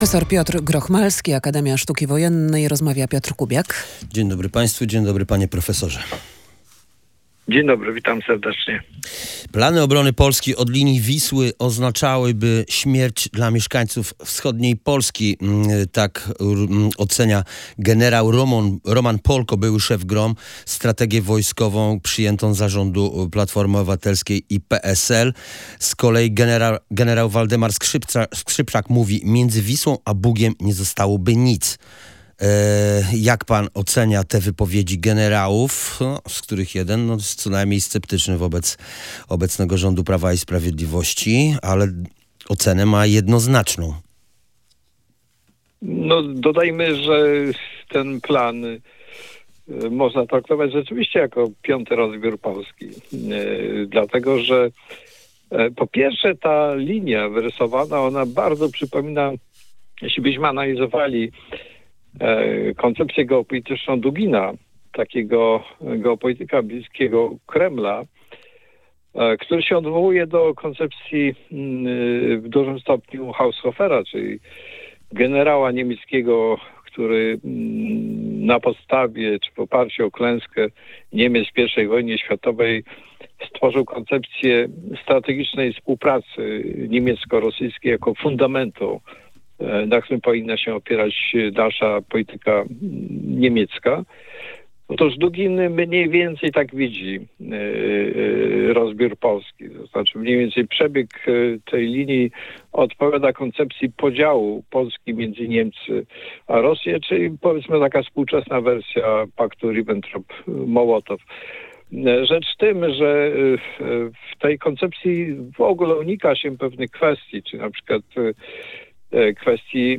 Profesor Piotr Grochmalski, Akademia Sztuki Wojennej. Rozmawia Piotr Kubiak. Dzień dobry Państwu, dzień dobry Panie Profesorze. Dzień dobry, witam serdecznie. Plany obrony Polski od linii Wisły oznaczałyby śmierć dla mieszkańców wschodniej Polski. Tak ocenia generał Roman Polko, były szef GROM, strategię wojskową przyjętą zarządu Platformy Obywatelskiej i PSL. Z kolei generał Waldemar Skrzypczak mówi, między Wisłą a Bugiem nie zostałoby nic. Jak pan ocenia te wypowiedzi generałów, z których jeden jest co najmniej sceptyczny wobec obecnego rządu Prawa i Sprawiedliwości, ale ocenę ma jednoznaczną? Dodajmy, że ten plan można traktować rzeczywiście jako piąty rozbiór Polski. Dlatego, że po pierwsze ta linia wyrysowana, ona bardzo przypomina, jeśli byśmy analizowali koncepcję geopolityczną Dugina, takiego geopolityka bliskiego Kremla, który się odwołuje do koncepcji w dużym stopniu Haushofera, czyli generała niemieckiego, który na podstawie czy w oparciu o klęskę Niemiec w I wojnie światowej stworzył koncepcję strategicznej współpracy niemiecko-rosyjskiej jako fundamentu, na którym powinna się opierać dalsza polityka niemiecka. Otóż Dugin mniej więcej tak widzi rozbiór Polski. To znaczy mniej więcej przebieg tej linii odpowiada koncepcji podziału Polski między Niemcy a Rosję, czyli powiedzmy taka współczesna wersja paktu Ribbentrop-Mołotow. Rzecz w tym, że w tej koncepcji w ogóle unika się pewnych kwestii, czy na przykład kwestii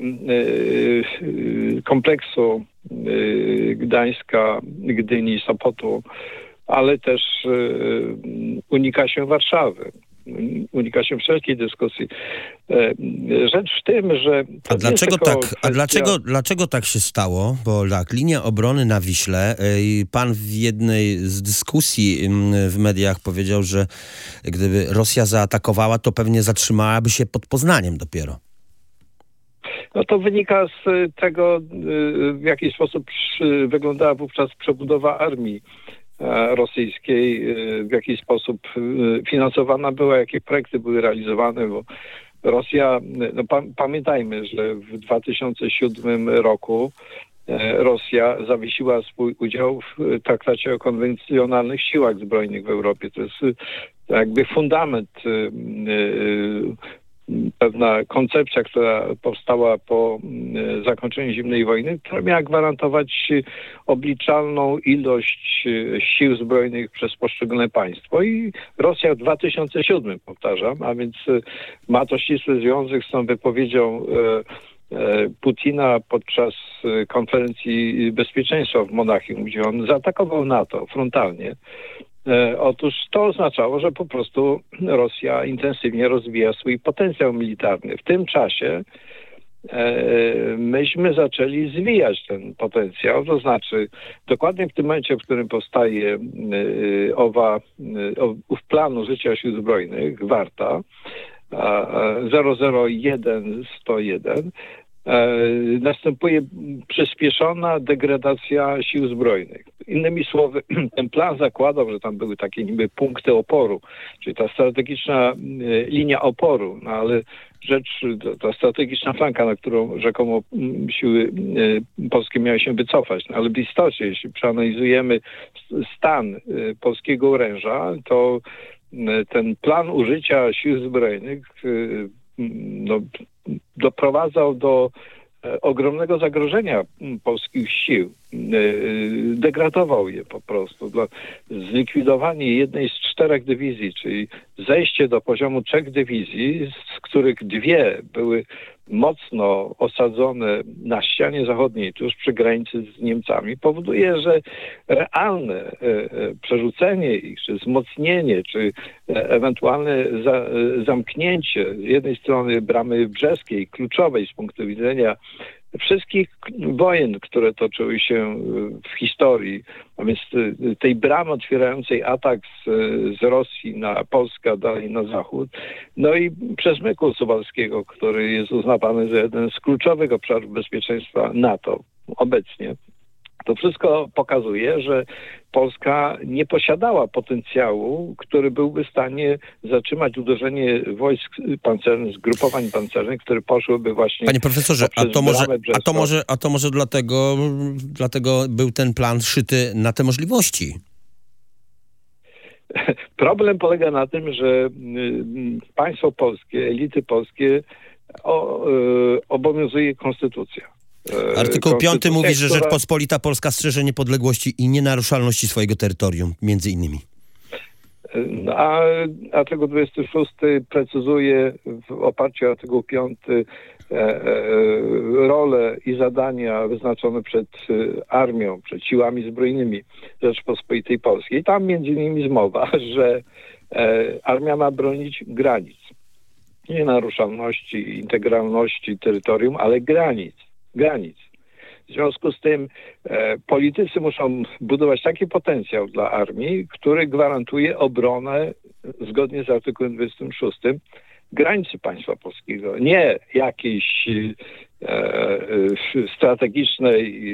kompleksu Gdańska, Gdyni, Sopotu, ale też unika się Warszawy. Unika się wszelkiej dyskusji. Rzecz w tym, że... Dlaczego tak się stało? Bo tak, linia obrony na Wiśle, pan w jednej z dyskusji w mediach powiedział, że gdyby Rosja zaatakowała, to pewnie zatrzymałaby się pod Poznaniem dopiero. To wynika z tego, w jaki sposób wyglądała wówczas przebudowa armii rosyjskiej, w jaki sposób finansowana była, jakie projekty były realizowane, bo Rosja, pamiętajmy, że w 2007 roku Rosja zawiesiła swój udział w traktacie o konwencjonalnych siłach zbrojnych w Europie. To jest jakby fundament, pewna koncepcja, która powstała po zakończeniu zimnej wojny, która miała gwarantować obliczalną ilość sił zbrojnych przez poszczególne państwo. I Rosja w 2007, powtarzam, a więc ma to ścisły związek z tą wypowiedzią Putina podczas konferencji bezpieczeństwa w Monachium, gdzie on zaatakował NATO frontalnie. Otóż to oznaczało, że po prostu Rosja intensywnie rozwija swój potencjał militarny. W tym czasie myśmy zaczęli zwijać ten potencjał, to znaczy dokładnie w tym momencie, w którym powstaje ów plan użycia sił zbrojnych, Warta 001-101, następuje przyspieszona degradacja sił zbrojnych. Innymi słowy, ten plan zakładał, że tam były takie niby punkty oporu, czyli ta strategiczna linia oporu, ale ta strategiczna flanka, na którą rzekomo siły polskie miały się wycofać. Ale w istocie, jeśli przeanalizujemy stan polskiego oręża, to ten plan użycia sił zbrojnych doprowadzał do ogromnego zagrożenia polskich sił. Degradował je po prostu. Zlikwidowanie jednej z 4 dywizji, czyli zejście do poziomu 3 dywizji, z których 2 były mocno osadzone na ścianie zachodniej, tuż przy granicy z Niemcami, powoduje, że realne przerzucenie ich, czy wzmocnienie, czy ewentualne zamknięcie z jednej strony bramy brzeskiej, kluczowej z punktu widzenia wszystkich wojen, które toczyły się w historii, a więc tej bramy otwierającej atak z Rosji na Polskę, a dalej na zachód, no i przesmyku suwalskiego, który jest uznawany za jeden z kluczowych obszarów bezpieczeństwa NATO obecnie. To wszystko pokazuje, że Polska nie posiadała potencjału, który byłby w stanie zatrzymać uderzenie wojsk pancernych, zgrupowań pancernych, które poszłyby właśnie... Panie profesorze, a to może dlatego był ten plan szyty na te możliwości. Problem polega na tym, że państwo polskie, elity polskie obowiązuje konstytucja. Artykuł 5 mówi, że Rzeczpospolita Polska strzeże niepodległości i nienaruszalności swojego terytorium, między innymi. A artykuł 26 precyzuje w oparciu o artykuł 5 role i zadania wyznaczone przed armią, przed siłami zbrojnymi Rzeczpospolitej Polskiej. I tam między innymi jest mowa, że armia ma bronić granic. Nie naruszalności, integralności terytorium, ale granic. W związku z tym politycy muszą budować taki potencjał dla armii, który gwarantuje obronę zgodnie z artykułem 26 granicy państwa polskiego. Nie jakiejś strategicznej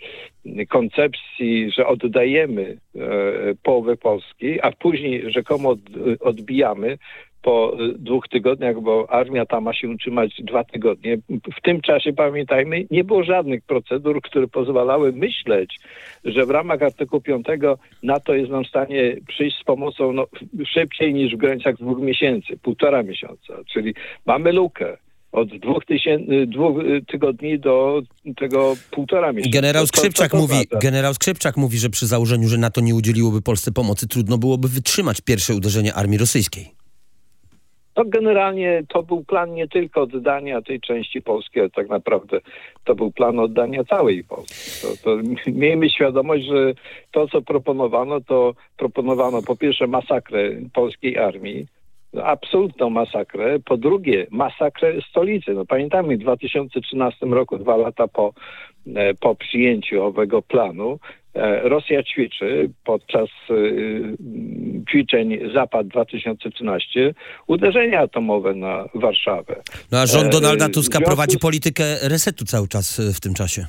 koncepcji, że oddajemy połowę Polski, a później rzekomo odbijamy po 2 tygodniach, bo armia ta ma się utrzymać 2 tygodnie. W tym czasie, pamiętajmy, nie było żadnych procedur, które pozwalały myśleć, że w ramach artykułu 5 NATO jest nam w stanie przyjść z pomocą szybciej niż w granicach 2 miesięcy, 1,5 miesiąca. Czyli mamy lukę od 2 tygodni do tego 1,5 miesiąca. Generał Skrzypczak mówi, że przy założeniu, że NATO nie udzieliłoby Polsce pomocy, trudno byłoby wytrzymać pierwsze uderzenie armii rosyjskiej. To generalnie to był plan nie tylko oddania tej części Polski, ale tak naprawdę to był plan oddania całej Polski. Miejmy świadomość, że to, co proponowano, po pierwsze masakrę polskiej armii, absolutną masakrę, po drugie masakrę stolicy. Pamiętamy, w 2013 roku, 2 lata po przyjęciu owego planu, Rosja ćwiczy podczas ćwiczeń Zapad 2013 uderzenia atomowe na Warszawę. No a rząd Donalda Tuska prowadzi politykę resetu cały czas w tym czasie.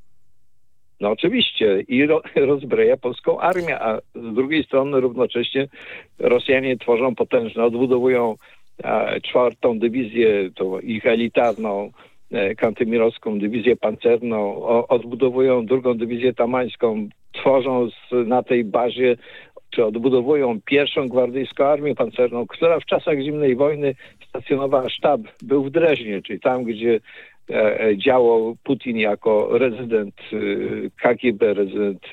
No oczywiście i rozbraja polską armię, a z drugiej strony równocześnie Rosjanie tworzą potężne, odbudowują 4. dywizję, tą ich elitarną, kantymirowską dywizję pancerną, odbudowują 2. dywizję tamańską, tworzą na tej bazie, czy odbudowują 1. gwardyjską armię pancerną, która w czasach zimnej wojny stacjonowała, sztab był w Dreźnie, czyli tam, gdzie działał Putin jako rezydent KGB, rezydent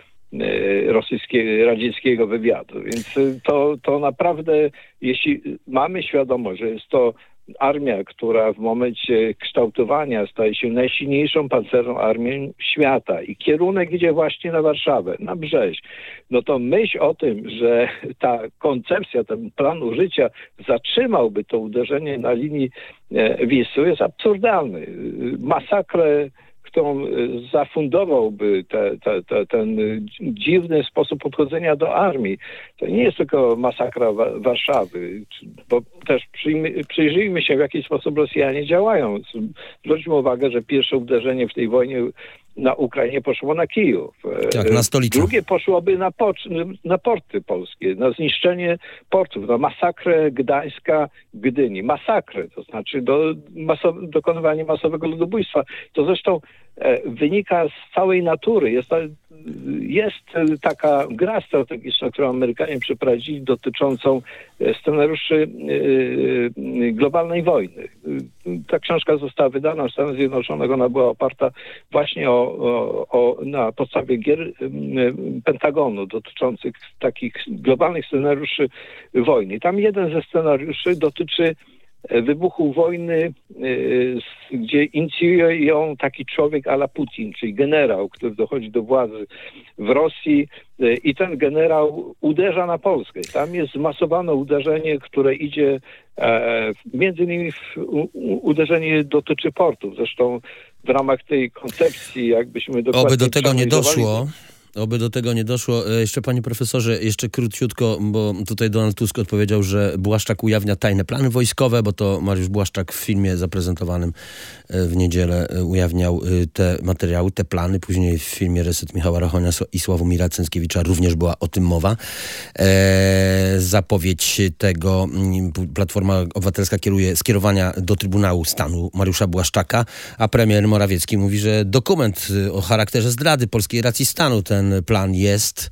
radzieckiego wywiadu. Więc to naprawdę, jeśli mamy świadomość, że jest to armia, która w momencie kształtowania staje się najsilniejszą pancerną armią świata i kierunek idzie właśnie na Warszawę, na Brześć, no to myśl o tym, że ta koncepcja, ten plan użycia zatrzymałby to uderzenie na linii Wisły jest absurdalny. Masakrę, którą zafundowałby ten dziwny sposób podchodzenia do armii. To nie jest tylko masakra Warszawy, bo też przyjrzyjmy się, w jaki sposób Rosjanie działają. Zwróćmy uwagę, że pierwsze uderzenie w tej wojnie na Ukrainie poszło na Kijów. Tak, na stolicę. Drugie poszłoby na porty polskie, na zniszczenie portów, na masakrę Gdańska, Gdyni. Masakrę, to znaczy dokonywanie masowego ludobójstwa. To zresztą wynika z całej natury. Jest taka gra strategiczna, którą Amerykanie przeprowadzili, dotyczącą scenariuszy globalnej wojny. Ta książka została wydana w Stanach Zjednoczonych. Ona była oparta właśnie na podstawie gier Pentagonu dotyczących takich globalnych scenariuszy wojny. Tam jeden ze scenariuszy dotyczy wybuchu wojny, gdzie inicjuje ją taki człowiek a la Putin, czyli generał, który dochodzi do władzy w Rosji i ten generał uderza na Polskę. Tam jest zmasowane uderzenie, które idzie, między innymi uderzenie dotyczy portów. Zresztą w ramach tej koncepcji, jakbyśmy dokładnie Oby do tego nie przeanalizowali, doszło. Oby do tego nie doszło. Jeszcze panie profesorze, jeszcze króciutko, bo tutaj Donald Tusk odpowiedział, że Błaszczak ujawnia tajne plany wojskowe, bo to Mariusz Błaszczak w filmie zaprezentowanym w niedzielę ujawniał te materiały, te plany. Później w filmie Reset Michała Rachonia i Sławomira Cęckiewicza również była o tym mowa. Zapowiedź tego Platforma Obywatelska skierowania do Trybunału Stanu Mariusza Błaszczaka, a premier Morawiecki mówi, że dokument o charakterze zdrady polskiej racji stanu, ten plan jest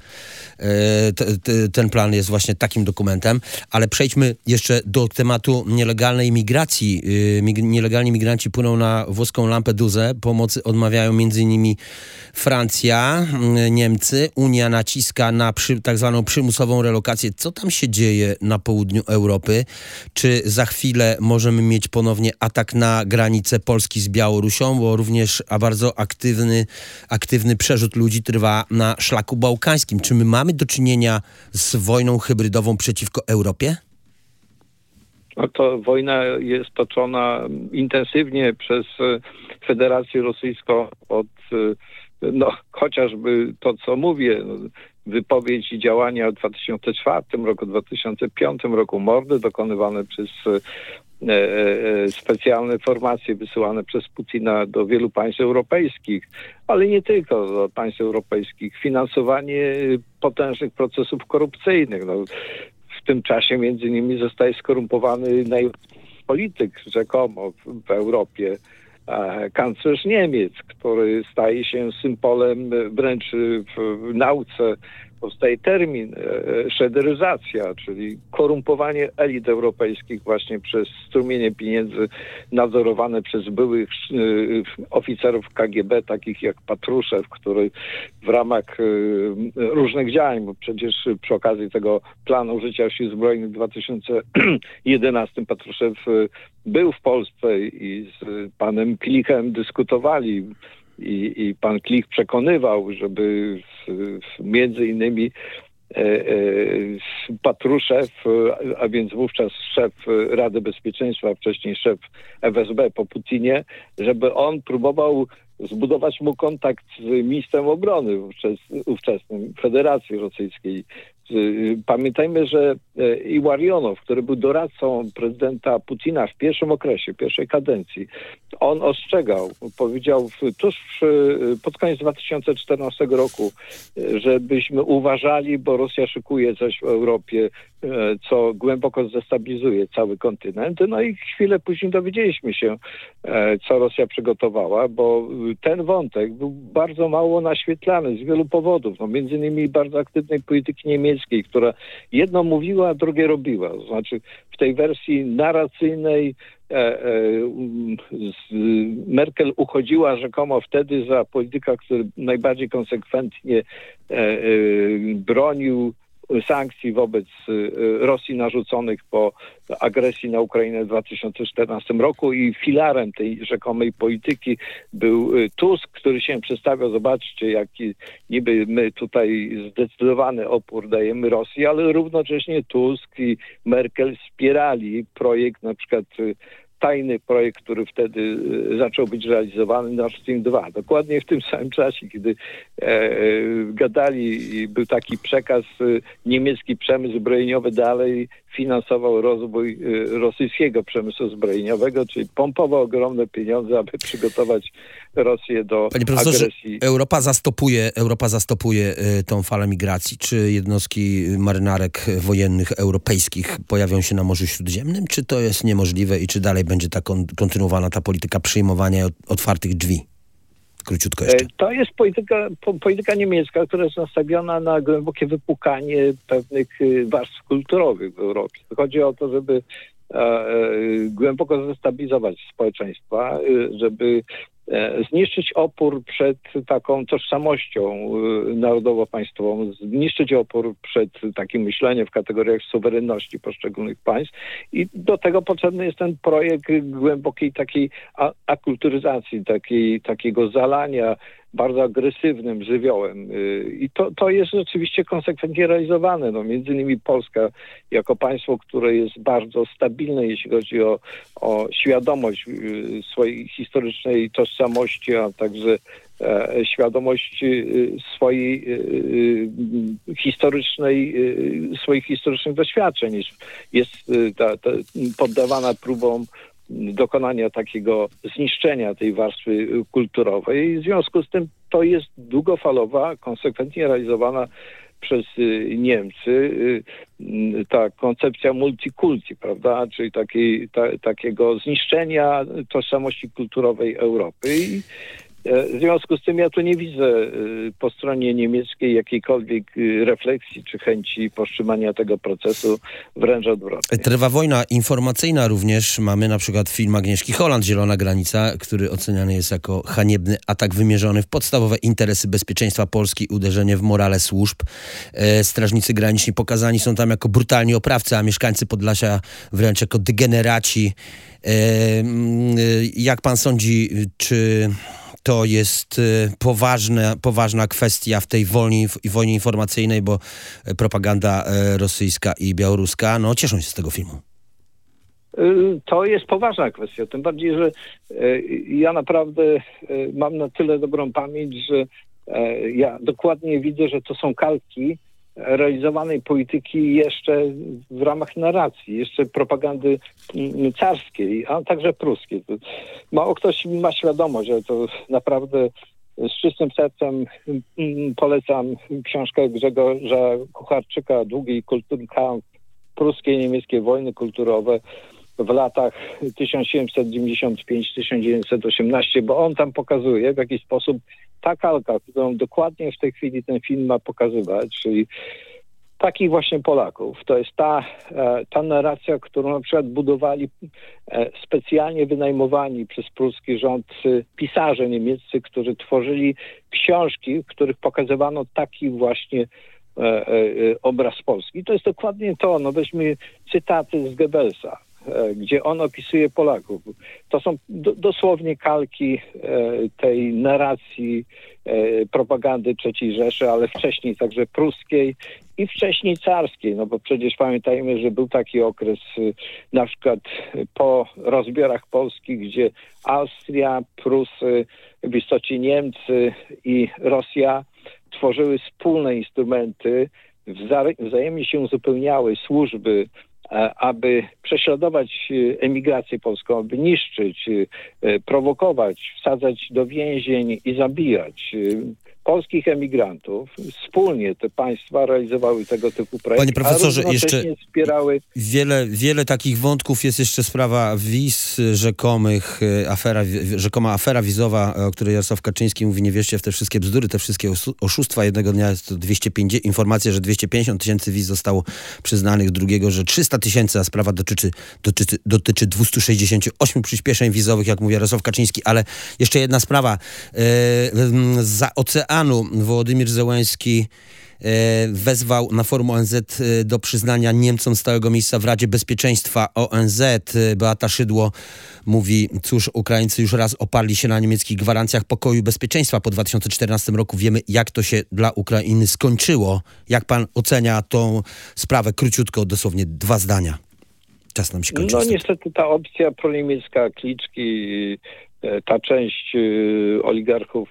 właśnie takim dokumentem, ale przejdźmy jeszcze do tematu nielegalnej migracji. Nielegalni migranci płyną na włoską Lampedusę. Pomocy odmawiają m.in. Francja, Niemcy. Unia naciska na tak zwaną przymusową relokację. Co tam się dzieje na południu Europy? Czy za chwilę możemy mieć ponownie atak na granicę Polski z Białorusią, bo również bardzo aktywny przerzut ludzi trwa na szlaku bałkańskim. Czy my mamy do czynienia z wojną hybrydową przeciwko Europie? No to wojna jest toczona intensywnie przez Federację Rosyjską od chociażby to, co mówię, wypowiedź i działania w 2004 roku, 2005 roku, mordy dokonywane przez specjalne formacje wysyłane przez Putina do wielu państw europejskich, ale nie tylko do państw europejskich, finansowanie potężnych procesów korupcyjnych. W tym czasie między innymi zostaje skorumpowany polityk rzekomo w Europie, kanclerz Niemiec, który staje się symbolem wręcz w nauce. Powstaje termin szederyzacja, czyli korumpowanie elit europejskich właśnie przez strumienie pieniędzy nadzorowane przez byłych oficerów KGB, takich jak Patruszew, który w ramach różnych działań, bo przecież przy okazji tego planu użycia sił zbrojnych w 2011 Patruszew był w Polsce i z panem Klichem dyskutowali. I pan Klich przekonywał, żeby między innymi Patruszew, a więc wówczas szef Rady Bezpieczeństwa, a wcześniej szef FSB po Putinie, żeby on próbował zbudować mu kontakt z ministrem obrony ówczesnym Federacji Rosyjskiej. Pamiętajmy, że Iłarionow, który był doradcą prezydenta Putina w pierwszym okresie, pierwszej kadencji, on ostrzegał, powiedział tuż pod koniec 2014 roku, żebyśmy uważali, bo Rosja szykuje coś w Europie, co głęboko zdestabilizuje cały kontynent. No i chwilę później dowiedzieliśmy się, co Rosja przygotowała, bo ten wątek był bardzo mało naświetlany z wielu powodów. Między innymi bardzo aktywnej polityki niemieckiej, która jedno mówiła, a drugie robiła. To znaczy w tej wersji narracyjnej Merkel uchodziła rzekomo wtedy za polityka, który najbardziej konsekwentnie bronił sankcji wobec Rosji narzuconych po agresji na Ukrainę w 2014 roku i filarem tej rzekomej polityki był Tusk, który się przedstawiał, zobaczcie, jaki niby my tutaj zdecydowany opór dajemy Rosji, ale równocześnie Tusk i Merkel wspierali projekt, na przykład tajny projekt, który wtedy zaczął być realizowany, Nord Stream 2. Dokładnie w tym samym czasie, kiedy gadali i był taki przekaz, niemiecki przemysł zbrojeniowy dalej finansował rozwój rosyjskiego przemysłu zbrojeniowego, czyli pompował ogromne pieniądze, aby przygotować Rosję do agresji. Europa zastopuje tą falę migracji. Czy jednostki marynarek wojennych europejskich pojawią się na Morzu Śródziemnym? Czy to jest niemożliwe i czy dalej będzie ta kontynuowana ta polityka przyjmowania otwartych drzwi? Króciutko jeszcze. To jest polityka niemiecka, która jest nastawiona na głębokie wypukanie pewnych warstw kulturowych w Europie. Chodzi o to, żeby głęboko zdestabilizować społeczeństwa, żeby zniszczyć opór przed taką tożsamością narodowo-państwową, zniszczyć opór przed takim myśleniem w kategoriach suwerenności poszczególnych państw i do tego potrzebny jest ten projekt głębokiej takiej akulturyzacji, takiego zalania bardzo agresywnym żywiołem. I to jest rzeczywiście konsekwentnie realizowane. No, między innymi Polska jako państwo, które jest bardzo stabilne, jeśli chodzi o świadomość swojej historycznej tożsamości, a także świadomość swoich historycznych doświadczeń. Jest poddawana próbom dokonania takiego zniszczenia tej warstwy kulturowej. W związku z tym to jest długofalowa, konsekwentnie realizowana przez Niemcy ta koncepcja multikulti, prawda, czyli takiego zniszczenia tożsamości kulturowej Europy. I w związku z tym ja tu nie widzę po stronie niemieckiej jakiejkolwiek refleksji czy chęci powstrzymania tego procesu, wręcz odwrotnie. Trwa wojna informacyjna również. Mamy na przykład film Agnieszki Holland, Zielona granica, który oceniany jest jako haniebny atak wymierzony w podstawowe interesy bezpieczeństwa Polski, uderzenie w morale służb. Strażnicy graniczni pokazani są tam jako brutalni oprawcy, a mieszkańcy Podlasia wręcz jako degeneraci. Jak pan sądzi, czy to jest poważna kwestia w tej wojnie informacyjnej, bo propaganda rosyjska i białoruska cieszą się z tego filmu? To jest poważna kwestia, tym bardziej, że ja naprawdę mam na tyle dobrą pamięć, że ja dokładnie widzę, że to są kalki realizowanej polityki jeszcze w ramach narracji, jeszcze propagandy carskiej, a także pruskiej. Mało ktoś ma świadomość, że to naprawdę z czystym sercem polecam książkę Grzegorza Kucharczyka, Długi kulturny kampf, pruskie i niemieckie wojny kulturowe w latach 1795-1918, bo on tam pokazuje, w jaki sposób ta kalka, którą dokładnie w tej chwili ten film ma pokazywać, czyli takich właśnie Polaków. To jest ta narracja, którą na przykład budowali specjalnie wynajmowani przez pruski rząd pisarze niemieccy, którzy tworzyli książki, w których pokazywano taki właśnie obraz Polski. I to jest dokładnie to. No weźmy cytaty z Goebbelsa, gdzie on opisuje Polaków. To są dosłownie kalki tej narracji propagandy III Rzeszy, ale wcześniej także pruskiej i wcześniej carskiej, no bo przecież pamiętajmy, że był taki okres na przykład po rozbiorach Polski, gdzie Austria, Prusy, w istocie Niemcy i Rosja tworzyły wspólne instrumenty, wzajemnie się uzupełniały służby, aby prześladować emigrację polską, aby niszczyć, prowokować, wsadzać do więzień i zabijać polskich emigrantów. Wspólnie te państwa realizowały tego typu projekty. Panie profesorze, jeszcze wspierały... wiele takich wątków. Jest jeszcze sprawa wiz rzekomych, rzekoma afera wizowa, o której Jarosław Kaczyński mówi, nie wierzcie w te wszystkie bzdury, te wszystkie oszustwa. Jednego dnia jest to 250, informacja, że 250 000 wiz zostało przyznanych, drugiego, że 300 000, a sprawa dotyczy 268 przyspieszeń wizowych, jak mówi Jarosław Kaczyński. Ale jeszcze jedna sprawa. Za oceanu Wołodymyr Zełenski wezwał na forum ONZ do przyznania Niemcom stałego miejsca w Radzie Bezpieczeństwa ONZ. Beata Szydło mówi, cóż, Ukraińcy już raz oparli się na niemieckich gwarancjach pokoju i bezpieczeństwa po 2014 roku. Wiemy, jak to się dla Ukrainy skończyło. Jak pan ocenia tą sprawę? Króciutko, dosłownie 2 zdania. Czas nam się kończy. No niestety ta opcja proniemiecka, kliczki, ta część oligarchów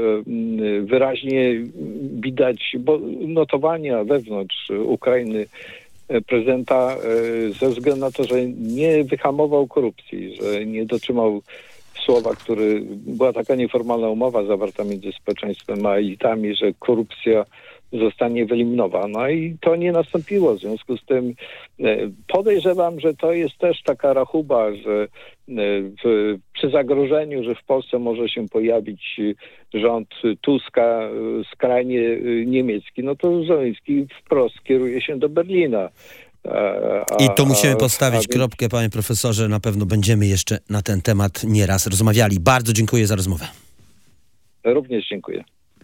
wyraźnie widać, bo notowania wewnątrz Ukrainy prezydenta ze względu na to, że nie wyhamował korupcji, że nie dotrzymał słowa, była taka nieformalna umowa zawarta między społeczeństwem a elitami, że korupcja zostanie wyeliminowana i to nie nastąpiło. W związku z tym podejrzewam, że to jest też taka rachuba, że przy zagrożeniu, że w Polsce może się pojawić rząd Tuska skrajnie niemiecki, no to Zełenski wprost kieruje się do Berlina. I to musimy postawić kropkę, panie profesorze. Na pewno będziemy jeszcze na ten temat nieraz rozmawiali. Bardzo dziękuję za rozmowę. Również dziękuję.